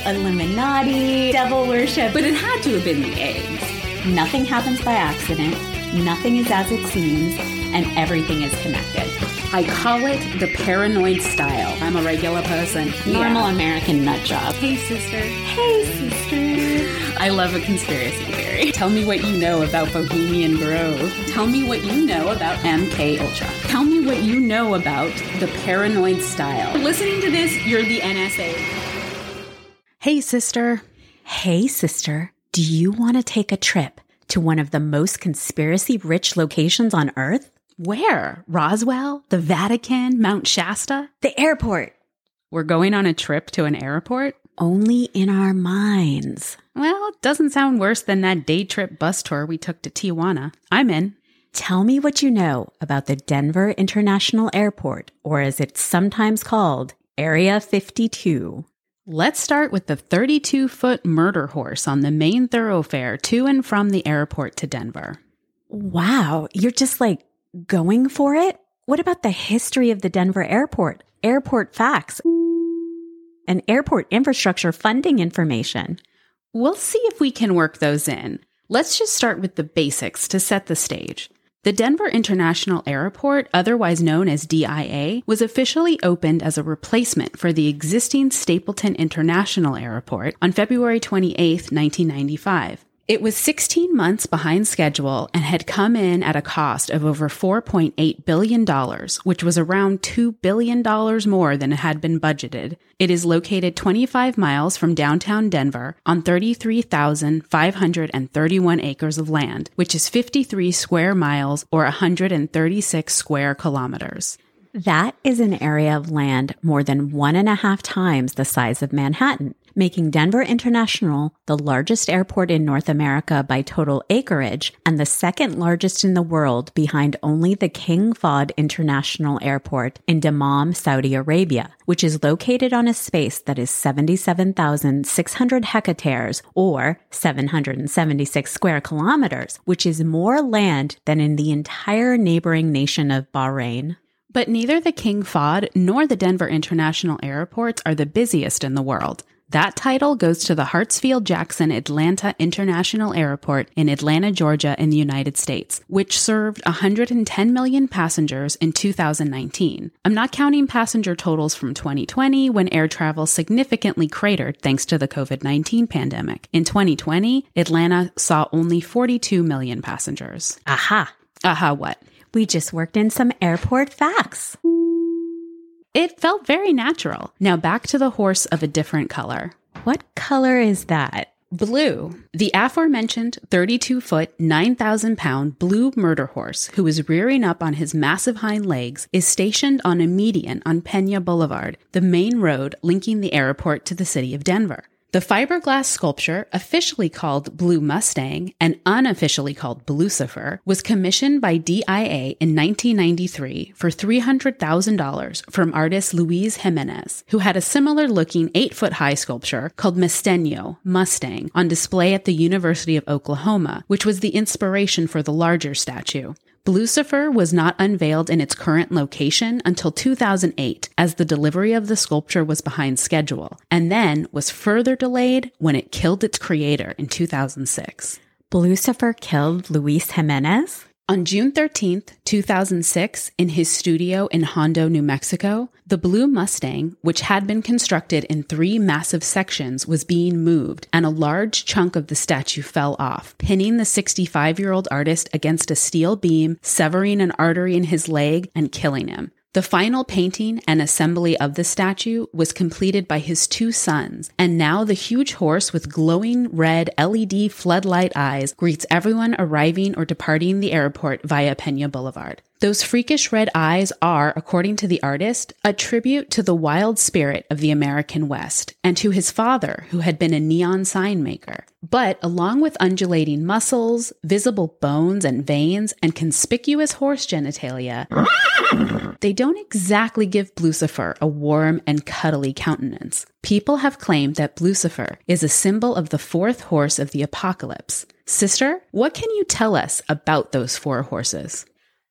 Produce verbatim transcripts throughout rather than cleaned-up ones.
Illuminati, devil worship. But it had to have been the eggs. Nothing happens by accident, nothing is as it seems, and everything is connected. I call it the paranoid style. I'm a regular person. Normal yeah. American nut job. Hey, sister. Hey, sister. I love a conspiracy theory. Tell me what you know about Bohemian Grove. Tell me what you know about M K Ultra. Tell me what you know about the paranoid style. Listening to this, you're the N S A. Hey, sister. Hey, sister. Do you want to take a trip to one of the most conspiracy-rich locations on Earth? Where? Roswell? The Vatican? Mount Shasta? The airport. We're going on a trip to an airport? Only in our minds. Well, it doesn't sound worse than that day trip bus tour we took to Tijuana. I'm in. Tell me what you know about the Denver International Airport, or as it's sometimes called, Area fifty-two. Let's start with the thirty-two foot murder horse on the main thoroughfare to and from the airport to Denver. Wow, you're just like going for it? What about the history of the Denver airport, airport facts, and airport infrastructure funding information? We'll see if we can work those in. Let's just start with the basics to set the stage. The Denver International Airport, otherwise known as D I A, was officially opened as a replacement for the existing Stapleton International Airport on February twenty-eighth, nineteen ninety-five. It was sixteen months behind schedule and had come in at a cost of over four point eight billion dollars, which was around two billion dollars more than it had been budgeted. It is located twenty-five miles from downtown Denver on thirty-three thousand five hundred thirty-one acres of land, which is fifty-three square miles or one hundred thirty-six square kilometers. That is an area of land more than one and a half times the size of Manhattan, making Denver International the largest airport in North America by total acreage and the second largest in the world behind only the King Fahd International Airport in Dammam, Saudi Arabia, which is located on a space that is seventy-seven thousand six hundred hectares or seven hundred seventy-six square kilometers, which is more land than in the entire neighboring nation of Bahrain. But neither the King Fahd nor the Denver International Airports are the busiest in the world. That title goes to the Hartsfield-Jackson Atlanta International Airport in Atlanta, Georgia in the United States, which served one hundred ten million passengers in two thousand nineteen. I'm not counting passenger totals from twenty twenty when air travel significantly cratered thanks to the covid nineteen pandemic. In twenty twenty, Atlanta saw only forty-two million passengers. Aha. Aha what? We just worked in some airport facts. It felt very natural. Now back to the horse of a different color. What color is that? Blue. The aforementioned thirty-two foot, nine thousand pound blue murder horse, who is rearing up on his massive hind legs, is stationed on a median on Pena Boulevard, the main road linking the airport to the city of Denver. The fiberglass sculpture, officially called Blue Mustang and unofficially called Blucifer, was commissioned by D I A in nineteen ninety-three for three hundred thousand dollars from artist Luis Jimenez, who had a similar-looking eight-foot-high sculpture called Mistenio, Mustang, on display at the University of Oklahoma, which was the inspiration for the larger statue. Blucifer was not unveiled in its current location until two thousand eight, as the delivery of the sculpture was behind schedule, and then was further delayed when it killed its creator in two thousand six. Blucifer killed Luis Jimenez? On June thirteenth, two thousand six, in his studio in Hondo, New Mexico, the Blue Mustang, which had been constructed in three massive sections, was being moved, and a large chunk of the statue fell off, pinning the sixty-five-year-old artist against a steel beam, severing an artery in his leg, and killing him. The final painting and assembly of the statue was completed by his two sons, and now the huge horse with glowing red L E D floodlight eyes greets everyone arriving or departing the airport via Pena Boulevard. Those freakish red eyes are, according to the artist, a tribute to the wild spirit of the American West and to his father, who had been a neon sign maker. But along with undulating muscles, visible bones and veins, and conspicuous horse genitalia, they don't exactly give Blucifer a warm and cuddly countenance. People have claimed that Blucifer is a symbol of the fourth horse of the apocalypse. Sister, what can you tell us about those four horses?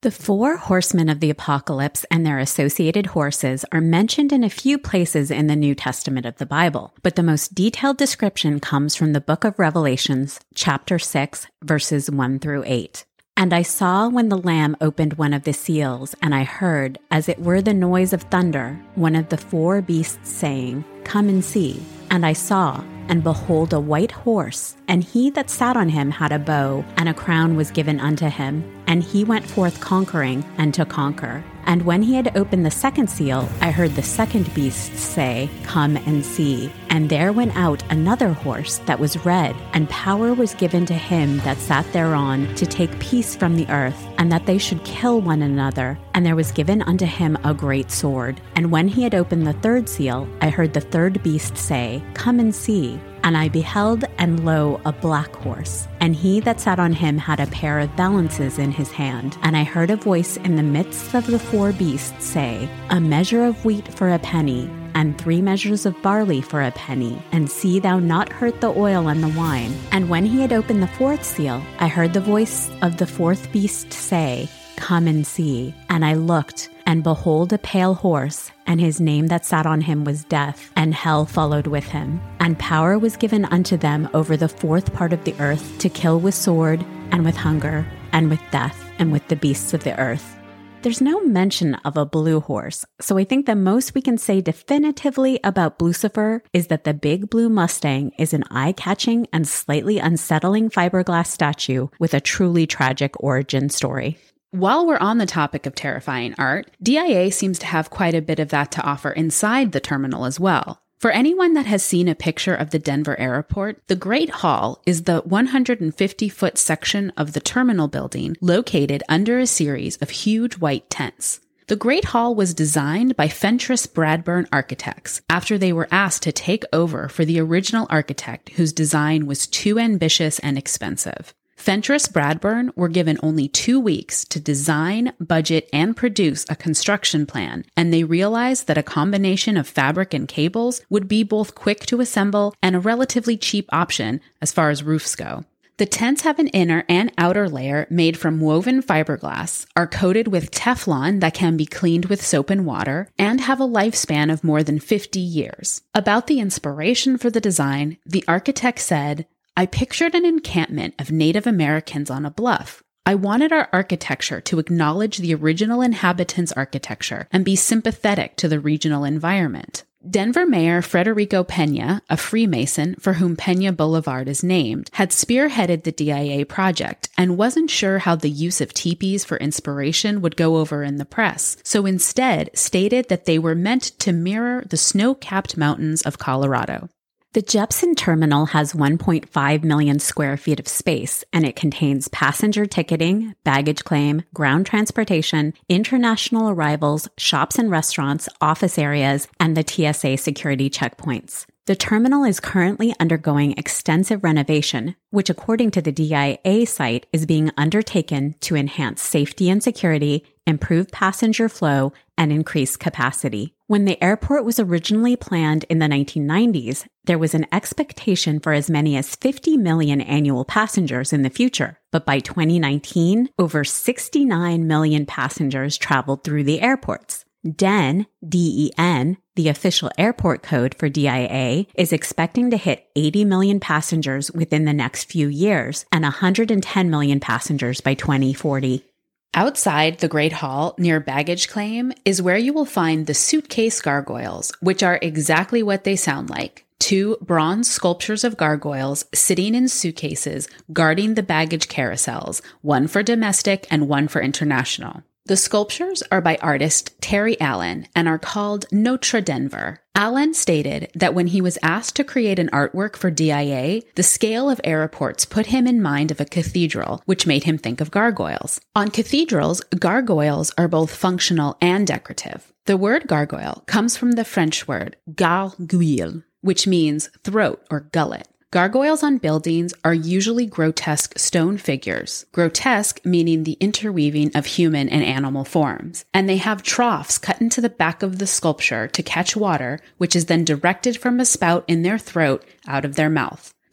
The four horsemen of the apocalypse and their associated horses are mentioned in a few places in the New Testament of the Bible, but the most detailed description comes from the book of Revelations, chapter six, verses one through eight. And I saw when the Lamb opened one of the seals, and I heard, as it were the noise of thunder, one of the four beasts saying, "Come and see." And I saw, and behold, a white horse, and he that sat on him had a bow, and a crown was given unto him, and he went forth conquering, and to conquer. And when he had opened the second seal, I heard the second beast say, "Come and see." And there went out another horse that was red, and power was given to him that sat thereon to take peace from the earth, and that they should kill one another. And there was given unto him a great sword. And when he had opened the third seal, I heard the third beast say, "Come and see." And I beheld, and lo, a black horse, and he that sat on him had a pair of balances in his hand. And I heard a voice in the midst of the four beasts say, "A measure of wheat for a penny, and three measures of barley for a penny, and see thou not hurt the oil and the wine." And when he had opened the fourth seal, I heard the voice of the fourth beast say, "Come and see." And I looked, and behold, a pale horse, and his name that sat on him was Death, and hell followed with him. And power was given unto them over the fourth part of the earth to kill with sword, and with hunger, and with death, and with the beasts of the earth. There's no mention of a blue horse, so I think the most we can say definitively about Blucifer is that the big blue Mustang is an eye-catching and slightly unsettling fiberglass statue with a truly tragic origin story. While we're on the topic of terrifying art, D I A seems to have quite a bit of that to offer inside the terminal as well. For anyone that has seen a picture of the Denver airport, the Great Hall is the one hundred fifty foot section of the terminal building located under a series of huge white tents. The Great Hall was designed by Fentress Bradburn Architects after they were asked to take over for the original architect whose design was too ambitious and expensive. Fentress Bradburn were given only two weeks to design, budget, and produce a construction plan, and they realized that a combination of fabric and cables would be both quick to assemble and a relatively cheap option as far as roofs go. The tents have an inner and outer layer made from woven fiberglass, are coated with Teflon that can be cleaned with soap and water, and have a lifespan of more than fifty years. About the inspiration for the design, the architect said, "I pictured an encampment of Native Americans on a bluff. I wanted our architecture to acknowledge the original inhabitants' architecture and be sympathetic to the regional environment." Denver Mayor Frederico Pena, a Freemason for whom Pena Boulevard is named, had spearheaded the D I A project and wasn't sure how the use of teepees for inspiration would go over in the press, so instead stated that they were meant to mirror the snow-capped mountains of Colorado. The Jeppson terminal has one point five million square feet of space, and it contains passenger ticketing, baggage claim, ground transportation, international arrivals, shops and restaurants, office areas, and the T S A security checkpoints. The terminal is currently undergoing extensive renovation, which according to the D I A site is being undertaken to enhance safety and security, improve passenger flow, and increase capacity. When the airport was originally planned in the nineteen nineties, there was an expectation for as many as fifty million annual passengers in the future. But by twenty nineteen, over sixty-nine million passengers traveled through the airports. D E N, D E N, the official airport code for D I A, is expecting to hit eighty million passengers within the next few years and one hundred ten million passengers by twenty forty. Outside the Great Hall, near baggage claim, is where you will find the suitcase gargoyles, which are exactly what they sound like. Two bronze sculptures of gargoyles sitting in suitcases guarding the baggage carousels, one for domestic and one for international. The sculptures are by artist Terry Allen and are called Notre Denver. Allen stated that when he was asked to create an artwork for D I A, the scale of airports put him in mind of a cathedral, which made him think of gargoyles. On cathedrals, gargoyles are both functional and decorative. The word gargoyle comes from the French word gargouille, which means throat or gullet. Gargoyles on buildings are usually grotesque stone figures, grotesque meaning the interweaving of human and animal forms, and they have troughs cut into the back of the sculpture to catch water, which is then directed from a spout in their throat out of their mouth.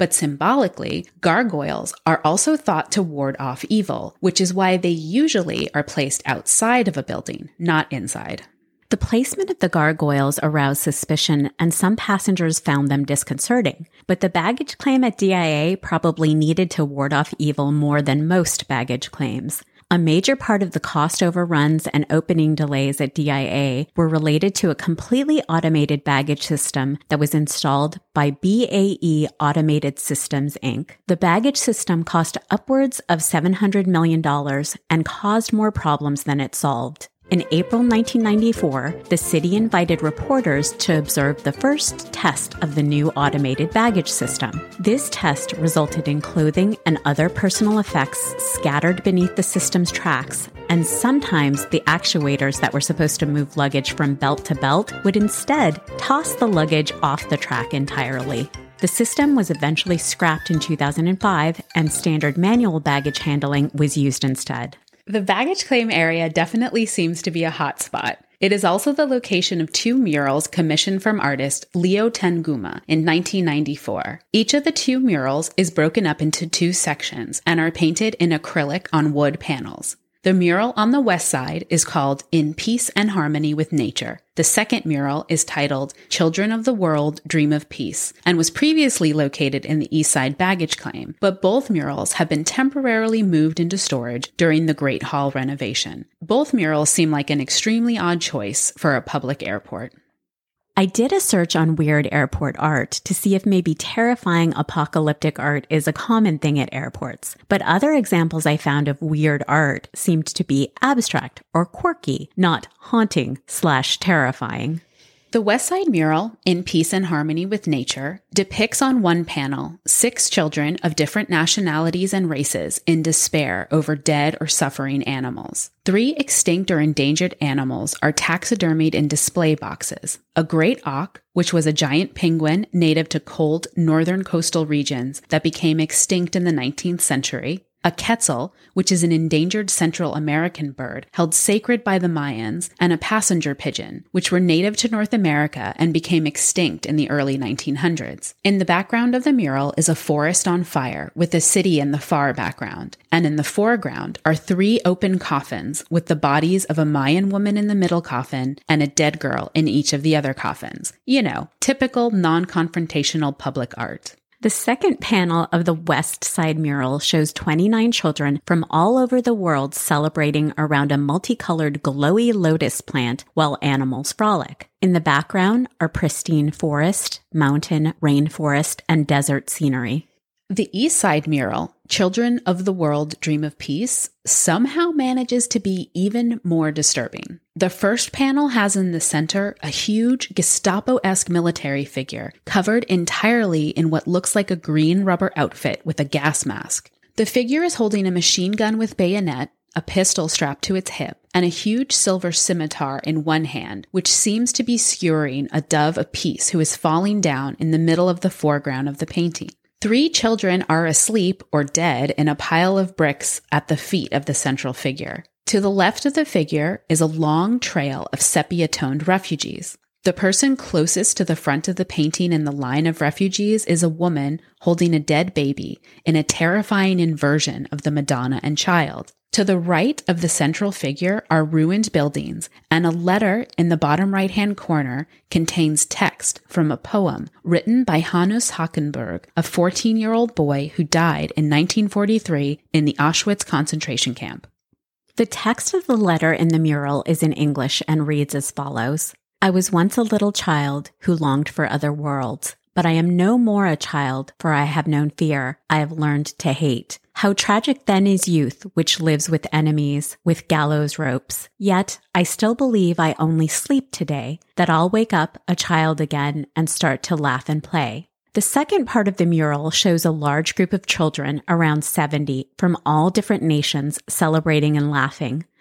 But symbolically, gargoyles are also thought to ward off evil, which is why they usually are placed outside of a building, not inside. The placement of the gargoyles aroused suspicion, and some passengers found them disconcerting. But the baggage claim at D I A probably needed to ward off evil more than most baggage claims. A major part of the cost overruns and opening delays at D I A were related to a completely automated baggage system that was installed by B A E Automated Systems, Incorporated. The baggage system cost upwards of seven hundred million dollars and caused more problems than it solved. In April nineteen ninety-four, the city invited reporters to observe the first test of the new automated baggage system. This test resulted in clothing and other personal effects scattered beneath the system's tracks, and sometimes the actuators that were supposed to move luggage from belt to belt would instead toss the luggage off the track entirely. The system was eventually scrapped in two thousand five, and standard manual baggage handling was used instead. The baggage claim area definitely seems to be a hotspot. It is also the location of two murals commissioned from artist Leo Tenguma in nineteen ninety-four. Each of the two murals is broken up into two sections and are painted in acrylic on wood panels. The mural on the west side is called In Peace and Harmony with Nature. The second mural is titled Children of the World Dream of Peace and was previously located in the east side baggage claim, but both murals have been temporarily moved into storage during the Great Hall renovation. Both murals seem like an extremely odd choice for a public airport. I did a search on weird airport art to see if maybe terrifying apocalyptic art is a common thing at airports, but other examples I found of weird art seemed to be abstract or quirky, not haunting slash terrifying. The West Side mural, In Peace and Harmony with Nature, depicts on one panel six children of different nationalities and races in despair over dead or suffering animals. Three extinct or endangered animals are taxidermied in display boxes. A great auk, which was a giant penguin native to cold northern coastal regions that became extinct in the nineteenth century. A quetzal, which is an endangered Central American bird held sacred by the Mayans, and a passenger pigeon, which were native to North America and became extinct in the early nineteen hundreds. In the background of the mural is a forest on fire with a city in the far background, and in the foreground are three open coffins with the bodies of a Mayan woman in the middle coffin and a dead girl in each of the other coffins. You know, typical non-confrontational public art. The second panel of the West Side mural shows twenty-nine children from all over the world celebrating around a multicolored glowy lotus plant while animals frolic. In the background are pristine forest, mountain, rainforest, and desert scenery. The East Side mural, Children of the World Dream of Peace, somehow manages to be even more disturbing. The first panel has in the center a huge Gestapo-esque military figure covered entirely in what looks like a green rubber outfit with a gas mask. The figure is holding a machine gun with bayonet, a pistol strapped to its hip, and a huge silver scimitar in one hand, which seems to be skewering a dove of peace who is falling down in the middle of the foreground of the painting. Three children are asleep or dead in a pile of bricks at the feet of the central figure. To the left of the figure is a long trail of sepia-toned refugees. The person closest to the front of the painting in the line of refugees is a woman holding a dead baby in a terrifying inversion of the Madonna and Child. To the right of the central figure are ruined buildings, and a letter in the bottom right-hand corner contains text from a poem written by Hannes Hockenberg, a fourteen-year-old boy who died in nineteen forty-three in the Auschwitz concentration camp. The text of the letter in the mural is in English and reads as follows. I was once a little child who longed for other worlds, but I am no more a child, for I have known fear. I have learned to hate. How tragic then is youth, which lives with enemies, with gallows ropes. Yet I still believe I only sleep today, that I'll wake up a child again and start to laugh and play. The second part of the mural shows a large group of children, around seventy, from all different nations celebrating and laughing.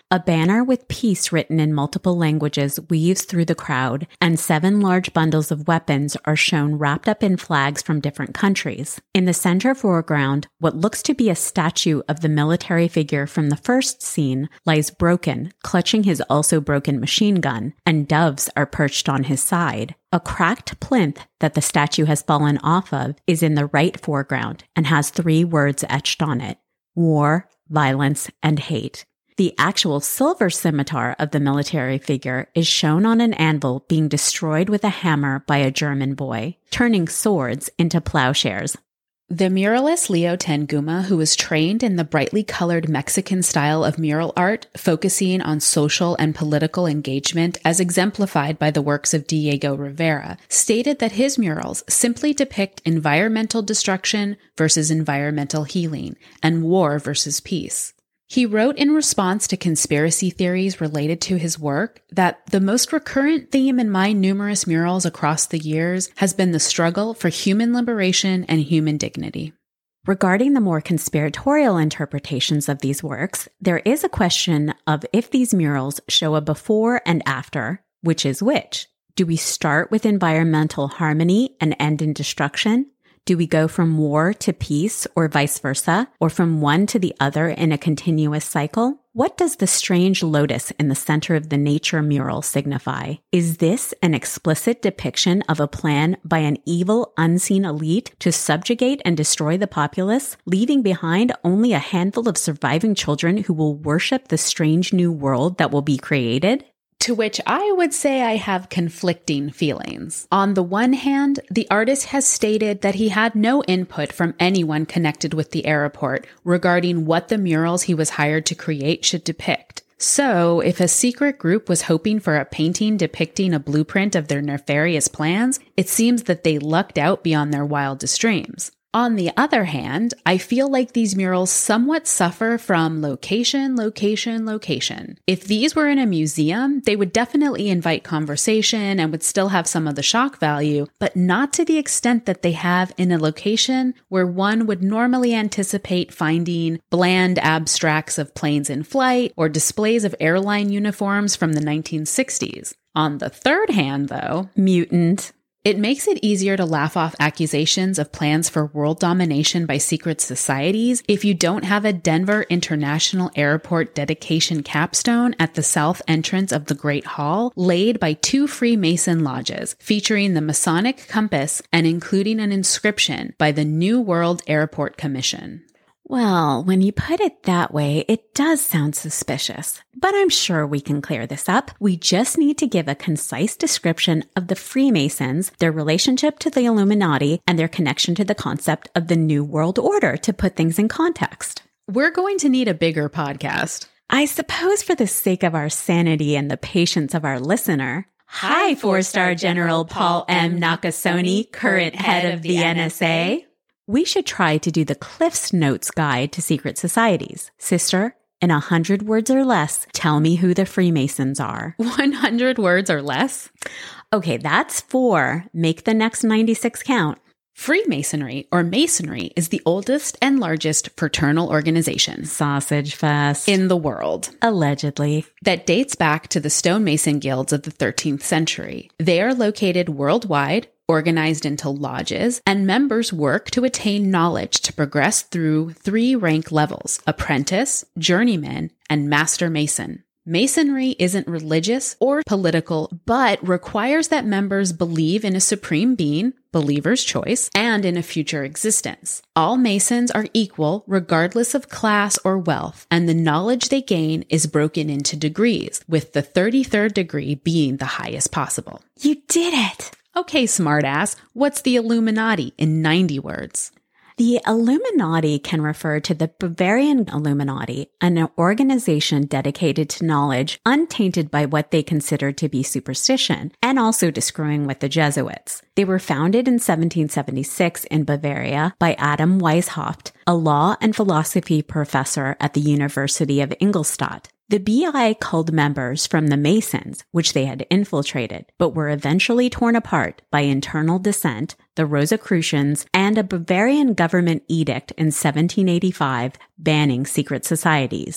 A banner with peace written in multiple languages weaves through the crowd, and seven large bundles of weapons are shown wrapped up in flags from different countries. In the center foreground, what looks to be a statue of the military figure from the first scene lies broken, clutching his also broken machine gun, and doves are perched on his side. A cracked plinth that the statue has fallen off of is in the right foreground and has three words etched on it: war, violence, and hate. The actual silver scimitar of the military figure is shown on an anvil being destroyed with a hammer by a German boy, turning swords into plowshares. The muralist Leo Tanguma, who was trained in the brightly colored Mexican style of mural art, focusing on social and political engagement as exemplified by the works of Diego Rivera, stated that his murals simply depict environmental destruction versus environmental healing and war versus peace. He wrote in response to conspiracy theories related to his work that the most recurrent theme in my numerous murals across the years has been the struggle for human liberation and human dignity. Regarding the more conspiratorial interpretations of these works, there is a question of if these murals show a before and after, which is which. Do we start with environmental harmony and end in destruction? Do we go from war to peace or vice versa, or from one to the other in a continuous cycle? What does the strange lotus in the center of the nature mural signify? Is this an explicit depiction of a plan by an evil, unseen elite to subjugate and destroy the populace, leaving behind only a handful of surviving children who will worship the strange new world that will be created? To which I would say I have conflicting feelings. On the one hand, the artist has stated that he had no input from anyone connected with the airport regarding what the murals he was hired to create should depict. So, if a secret group was hoping for a painting depicting a blueprint of their nefarious plans, it seems that they lucked out beyond their wildest dreams. On the other hand, I feel like these murals somewhat suffer from location, location, location. If these were in a museum, they would definitely invite conversation and would still have some of the shock value, but not to the extent that they have in a location where one would normally anticipate finding bland abstracts of planes in flight or displays of airline uniforms from the nineteen sixties. On the third hand, though, mutant. It makes it easier to laugh off accusations of plans for world domination by secret societies if you don't have a Denver International Airport dedication capstone at the south entrance of the Great Hall laid by two Freemason lodges featuring the Masonic compass and including an inscription by the New World Airport Commission. Well, when you put it that way, it does sound suspicious, but I'm sure we can clear this up. We just need to give a concise description of the Freemasons, their relationship to the Illuminati, and their connection to the concept of the New World Order to put things in context. We're going to need a bigger podcast. I suppose for the sake of our sanity and the patience of our listener. Hi, four-star General Paul M. Nakasone, current head of the N S A. We should try to do the Cliff's Notes guide to secret societies. Sister, in a hundred words or less, tell me who the Freemasons are. one hundred words or less? Okay, that's four. Make the next ninety-six count. Freemasonry, or Masonry, is the oldest and largest fraternal organization. Sausage fest. In the world. Allegedly. That dates back to the stonemason guilds of the thirteenth century. They are located worldwide, organized into lodges, and members work to attain knowledge to progress through three rank levels: apprentice, journeyman, and master mason. Masonry isn't religious or political, but requires that members believe in a supreme being, believer's choice, and in a future existence. All Masons are equal regardless of class or wealth, and the knowledge they gain is broken into degrees, with the thirty-third degree being the highest possible. You did it! Okay, smartass, what's the Illuminati in ninety words? The Illuminati can refer to the Bavarian Illuminati, an organization dedicated to knowledge untainted by what they considered to be superstition, and also to screwing with the Jesuits. They were founded in seventeen seventy-six in Bavaria by Adam Weishaupt, a law and philosophy professor at the University of Ingolstadt. The B I culled members from the Masons, which they had infiltrated, but were eventually torn apart by internal dissent, the Rosicrucians, and a Bavarian government edict in seventeen eighty-five banning secret societies.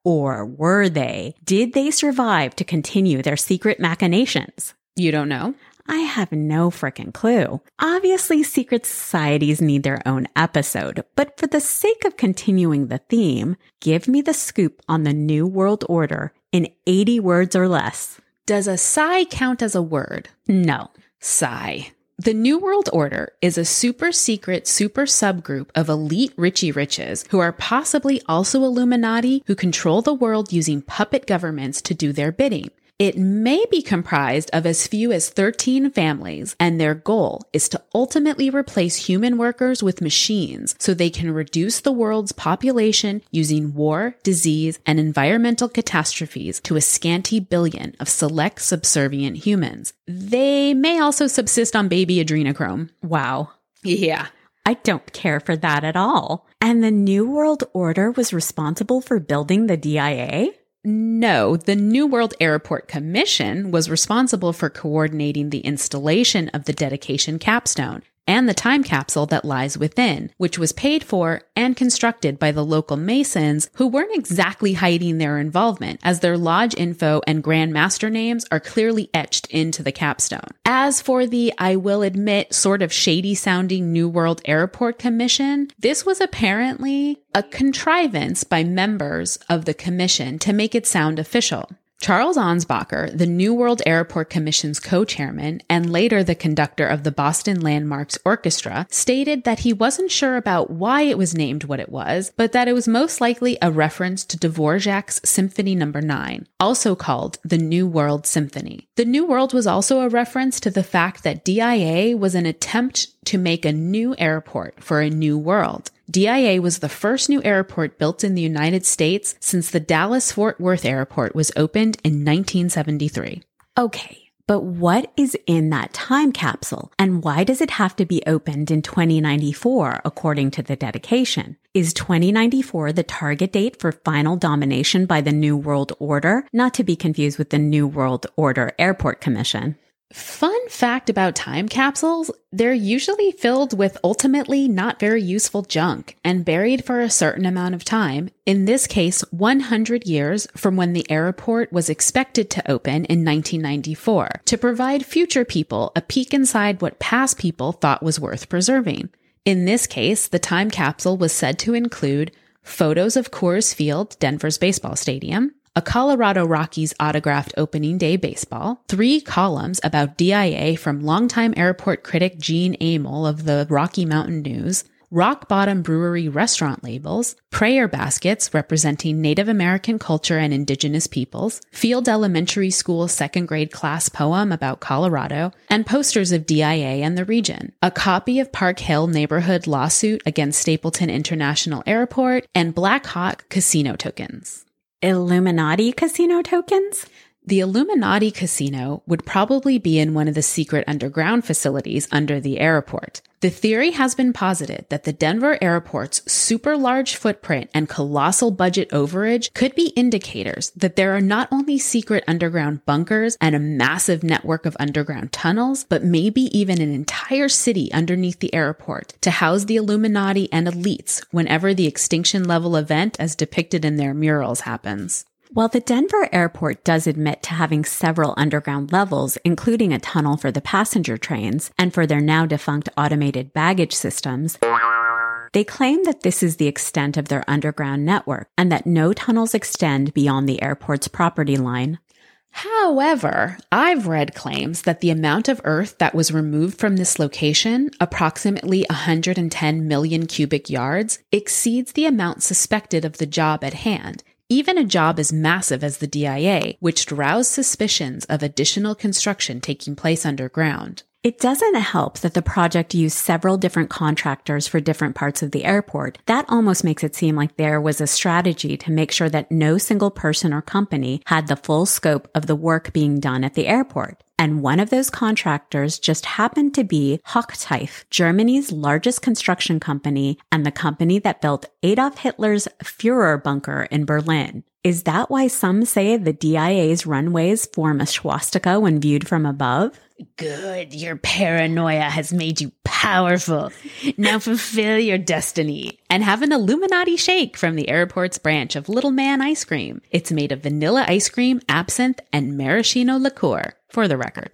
Or were they? Did they survive to continue their secret machinations? You don't know? I have no frickin' clue. Obviously, secret societies need their own episode, but for the sake of continuing the theme, give me the scoop on the New World Order in eighty words or less. Does a psi count as a word? No. Psi. The New World Order is a super secret super subgroup of elite Richie Riches who are possibly also Illuminati who control the world using puppet governments to do their bidding. It may be comprised of as few as thirteen families, and their goal is to ultimately replace human workers with machines so they can reduce the world's population using war, disease, and environmental catastrophes to a scanty billion of select subservient humans. They may also subsist on baby adrenochrome. Wow. Yeah. I don't care for that at all. And the New World Order was responsible for building the D I A? No, the New World Airport Commission was responsible for coordinating the installation of the dedication capstone and the time capsule that lies within, which was paid for and constructed by the local Masons who weren't exactly hiding their involvement, as their lodge info and Grand Master names are clearly etched into the capstone. As for the, I will admit, sort of shady-sounding New World Airport Commission, this was apparently a contrivance by members of the commission to make it sound official. Charles Ansbacher, the New World Airport Commission's co-chairman and later the conductor of the Boston Landmarks Orchestra, stated that he wasn't sure about why it was named what it was, but that it was most likely a reference to Dvorak's Symphony Number nine, also called the New World Symphony. The New World was also a reference to the fact that D I A was an attempt to make a new airport for a new world. D I A was the first new airport built in the United States since the Dallas-Fort Worth Airport was opened in nineteen seventy-three. Okay, but what is in that time capsule, and why does it have to be opened in twenty ninety-four according to the dedication? Is twenty ninety-four the target date for final domination by the New World Order, not to be confused with the New World Order Airport Commission? Fun fact about time capsules, they're usually filled with ultimately not very useful junk and buried for a certain amount of time, in this case one hundred years from when the airport was expected to open in nineteen ninety-four, to provide future people a peek inside what past people thought was worth preserving. In this case, the time capsule was said to include photos of Coors Field, Denver's baseball stadium, a Colorado Rockies autographed opening day baseball, three columns about D I A from longtime airport critic Gene Amel of the Rocky Mountain News, Rock Bottom Brewery restaurant labels, prayer baskets representing Native American culture and indigenous peoples, Field Elementary School second grade class poem about Colorado, and posters of D I A and the region, a copy of Park Hill neighborhood lawsuit against Stapleton International Airport, and Black Hawk casino tokens. Illuminati casino tokens? The Illuminati casino would probably be in one of the secret underground facilities under the airport. The theory has been posited that the Denver airport's super large footprint and colossal budget overage could be indicators that there are not only secret underground bunkers and a massive network of underground tunnels, but maybe even an entire city underneath the airport to house the Illuminati and elites whenever the extinction level event as depicted in their murals happens. While the Denver airport does admit to having several underground levels, including a tunnel for the passenger trains and for their now defunct automated baggage systems, they claim that this is the extent of their underground network and that no tunnels extend beyond the airport's property line. However, I've read claims that the amount of earth that was removed from this location, approximately one hundred ten million cubic yards, exceeds the amount suspected of the job at hand, even a job as massive as the D I A, which roused suspicions of additional construction taking place underground. It doesn't help that the project used several different contractors for different parts of the airport. That almost makes it seem like there was a strategy to make sure that no single person or company had the full scope of the work being done at the airport. And one of those contractors just happened to be Hochtief, Germany's largest construction company and the company that built Adolf Hitler's Führer bunker in Berlin. Is that why some say the D I A's runways form a swastika when viewed from above? Good, your paranoia has made you powerful. Now fulfill your destiny and have an Illuminati shake from the airport's branch of Little Man Ice Cream. It's made of vanilla ice cream, absinthe, and maraschino liqueur, for the record.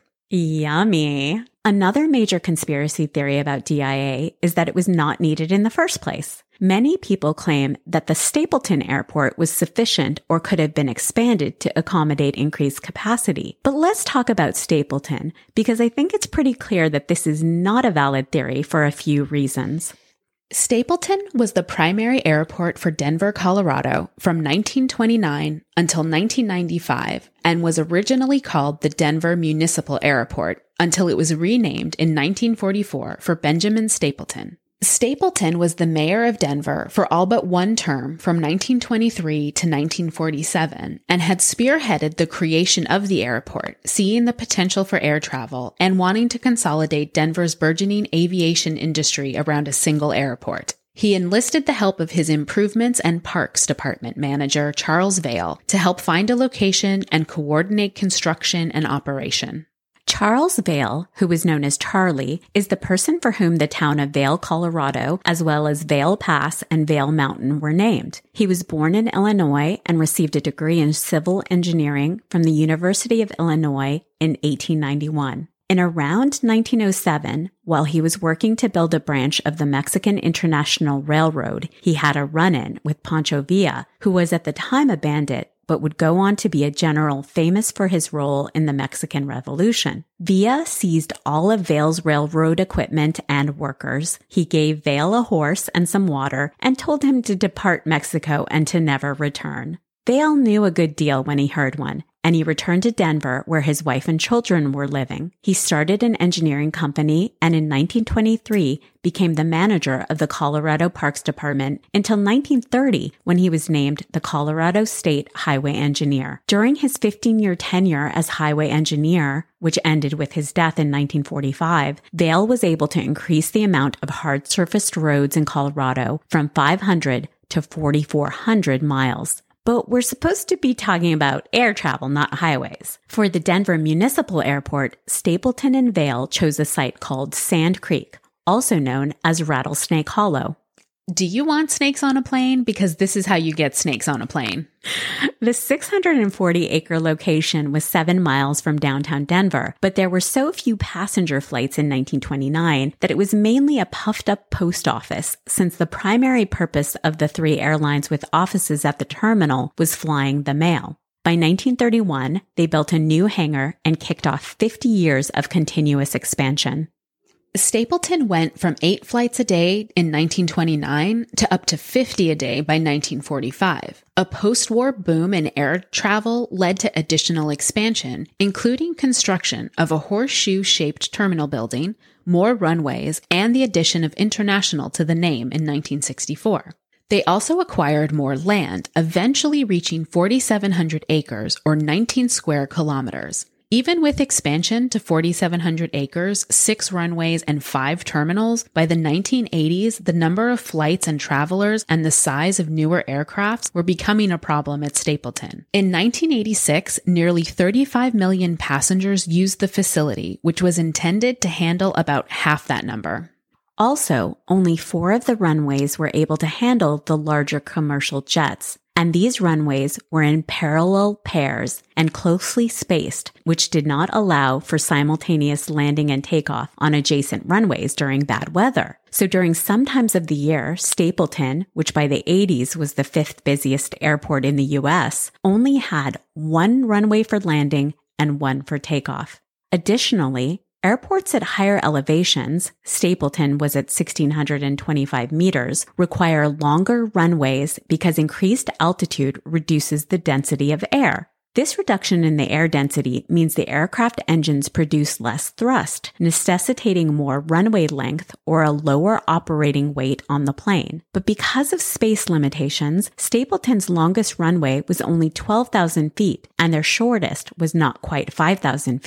Yummy. Another major conspiracy theory about D I A is that it was not needed in the first place. Many people claim that the Stapleton Airport was sufficient or could have been expanded to accommodate increased capacity. But let's talk about Stapleton, because I think it's pretty clear that this is not a valid theory for a few reasons. Stapleton was the primary airport for Denver, Colorado from nineteen twenty-nine until nineteen ninety-five and was originally called the Denver Municipal Airport until it was renamed in nineteen forty-four for Benjamin Stapleton. Stapleton was the mayor of Denver for all but one term from nineteen twenty-three to nineteen forty-seven and had spearheaded the creation of the airport, seeing the potential for air travel and wanting to consolidate Denver's burgeoning aviation industry around a single airport. He enlisted the help of his Improvements and Parks Department manager, Charles Vail, to help find a location and coordinate construction and operation. Charles Vail, who was known as Charlie, is the person for whom the town of Vail, Colorado, as well as Vail Pass and Vail Mountain were named. He was born in Illinois and received a degree in civil engineering from the University of Illinois in eighteen ninety-one. In around nineteen oh seven, while he was working to build a branch of the Mexican International Railroad, he had a run-in with Pancho Villa, who was at the time a bandit, but would go on to be a general famous for his role in the Mexican Revolution. Villa seized all of Vail's railroad equipment and workers. He gave Vail a horse and some water and told him to depart Mexico and to never return. Vail knew a good deal when he heard one, and he returned to Denver where his wife and children were living. He started an engineering company and in nineteen twenty-three became the manager of the Colorado Parks Department until nineteen thirty when he was named the Colorado State Highway Engineer. During his fifteen-year tenure as highway engineer, which ended with his death in nineteen forty-five, Vail was able to increase the amount of hard-surfaced roads in Colorado from five hundred to forty-four hundred miles. But we're supposed to be talking about air travel, not highways. For the Denver Municipal Airport, Stapleton and Vail chose a site called Sand Creek, also known as Rattlesnake Hollow. Do you want snakes on a plane? Because this is how you get snakes on a plane. The six hundred forty acre location was seven miles from downtown Denver, but there were so few passenger flights in nineteen twenty-nine that it was mainly a puffed-up post office, since the primary purpose of the three airlines with offices at the terminal was flying the mail. By nineteen thirty-one, they built a new hangar and kicked off fifty years of continuous expansion. Stapleton went from eight flights a day in nineteen twenty-nine to up to fifty a day by nineteen forty-five. A post-war boom in air travel led to additional expansion, including construction of a horseshoe-shaped terminal building, more runways, and the addition of International to the name in nineteen sixty-four. They also acquired more land, eventually reaching forty-seven hundred acres or nineteen square kilometers. Even with expansion to forty-seven hundred acres, six runways, and five terminals, by the nineteen eighties, the number of flights and travelers and the size of newer aircrafts were becoming a problem at Stapleton. In nineteen eighty-six, nearly thirty-five million passengers used the facility, which was intended to handle about half that number. Also, only four of the runways were able to handle the larger commercial jets. And these runways were in parallel pairs and closely spaced, which did not allow for simultaneous landing and takeoff on adjacent runways during bad weather. So during some times of the year, Stapleton, which by the eighties was the fifth busiest airport in the U S, only had one runway for landing and one for takeoff. Additionally, airports at higher elevations, Stapleton was at one thousand six hundred twenty-five meters, require longer runways because increased altitude reduces the density of air. This reduction in the air density means the aircraft engines produce less thrust, necessitating more runway length or a lower operating weight on the plane. But because of space limitations, Stapleton's longest runway was only twelve thousand feet, and their shortest was not quite five thousand feet.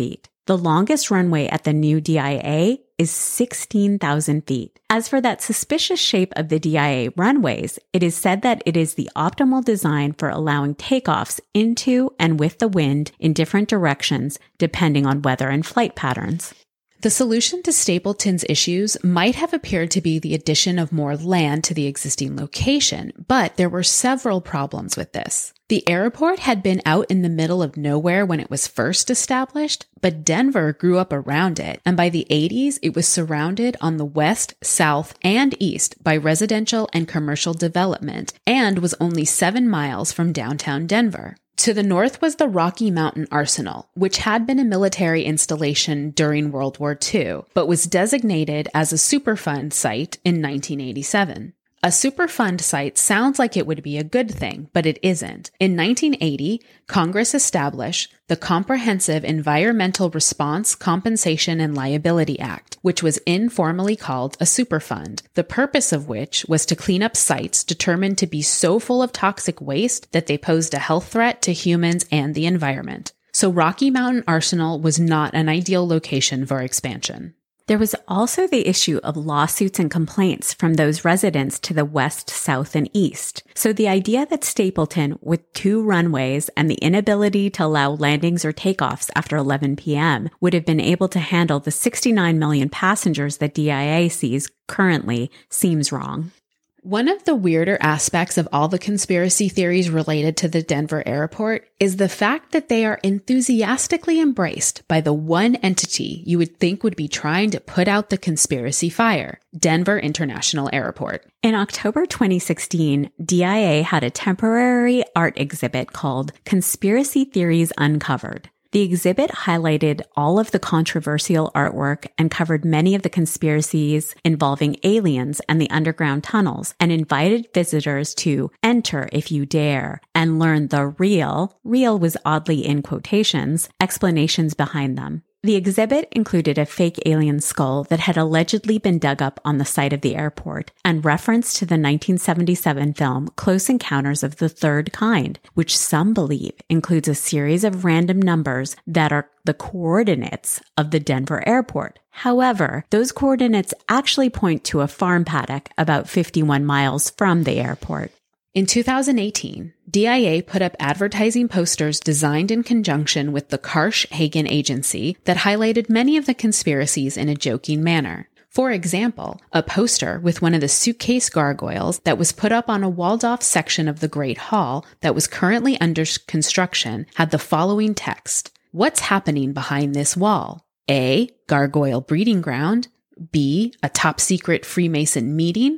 The longest runway at the new D I A is sixteen thousand feet. As for that suspicious shape of the D I A runways, it is said that it is the optimal design for allowing takeoffs into and with the wind in different directions depending on weather and flight patterns. The solution to Stapleton's issues might have appeared to be the addition of more land to the existing location, but there were several problems with this. The airport had been out in the middle of nowhere when it was first established, but Denver grew up around it, and by the eighties, it was surrounded on the west, south, and east by residential and commercial development, and was only seven miles from downtown Denver. To the north was the Rocky Mountain Arsenal, which had been a military installation during World War Two, but was designated as a Superfund site in nineteen eighty-seven. A Superfund site sounds like it would be a good thing, but it isn't. In nineteen eighty, Congress established the Comprehensive Environmental Response, Compensation, and Liability Act, which was informally called a Superfund, the purpose of which was to clean up sites determined to be so full of toxic waste that they posed a health threat to humans and the environment. So Rocky Mountain Arsenal was not an ideal location for expansion. There was also the issue of lawsuits and complaints from those residents to the west, south, and east. So the idea that Stapleton, with two runways and the inability to allow landings or takeoffs after eleven p.m., would have been able to handle the sixty-nine million passengers that D I A sees currently seems wrong. One of the weirder aspects of all the conspiracy theories related to the Denver airport is the fact that they are enthusiastically embraced by the one entity you would think would be trying to put out the conspiracy fire, Denver International Airport. In October twenty sixteen, D I A had a temporary art exhibit called Conspiracy Theories Uncovered. The exhibit highlighted all of the controversial artwork and covered many of the conspiracies involving aliens and the underground tunnels, and invited visitors to enter if you dare and learn the real, real was oddly in quotations, explanations behind them. The exhibit included a fake alien skull that had allegedly been dug up on the site of the airport and reference to the nineteen seventy-seven film Close Encounters of the Third Kind, which some believe includes a series of random numbers that are the coordinates of the Denver airport. However, those coordinates actually point to a farm paddock about fifty-one miles from the airport. In two thousand eighteen, D I A put up advertising posters designed in conjunction with the Karsh Hagen Agency that highlighted many of the conspiracies in a joking manner. For example, a poster with one of the suitcase gargoyles that was put up on a walled-off section of the Great Hall that was currently under construction had the following text: "What's happening behind this wall? A. Gargoyle breeding ground. B. A top-secret Freemason meeting.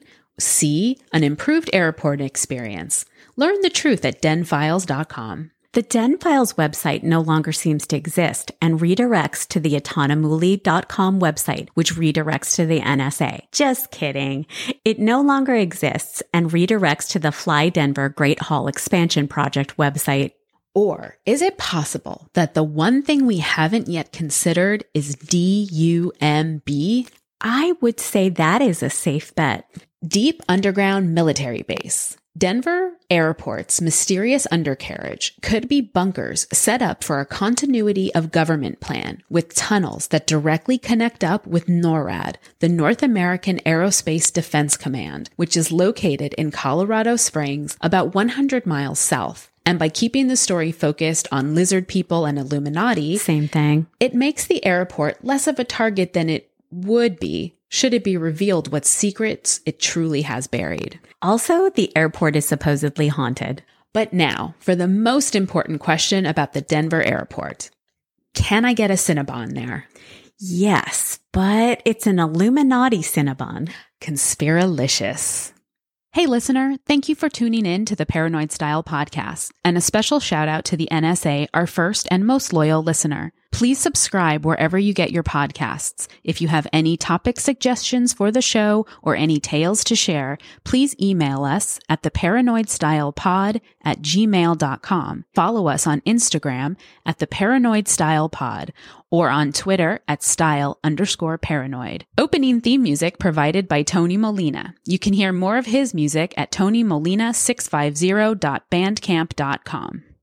C. An improved airport experience. Learn the truth at den files dot com. The Den Files website no longer seems to exist and redirects to the autonomuli dot com website, which redirects to the N S A. Just kidding. It no longer exists and redirects to the Fly Denver Great Hall Expansion Project website. Or is it possible that the one thing we haven't yet considered is D U M B? I would say that is a safe bet. Deep Underground Military Base. Denver Airport's mysterious undercarriage could be bunkers set up for a continuity of government plan with tunnels that directly connect up with NORAD, the North American Aerospace Defense Command, which is located in Colorado Springs, about one hundred miles south. And by keeping the story focused on lizard people and Illuminati, same thing, it makes the airport less of a target than it would be should it be revealed what secrets it truly has buried. Also, the airport is supposedly haunted. But now, for the most important question about the Denver airport. Can I get a Cinnabon there? Yes, but it's an Illuminati Cinnabon. Conspiralicious. Hey listener, thank you for tuning in to the Paranoid Style podcast, and a special shout out to the N S A, our first and most loyal listener. Please subscribe wherever you get your podcasts. If you have any topic suggestions for the show or any tales to share, please email us at theparanoidstylepod at gmail dot com. Follow us on Instagram at theparanoidstylepod or on Twitter at style underscore paranoid. Opening theme music provided by Tony Molina. You can hear more of his music at tony molina six five zero dot bandcamp dot com.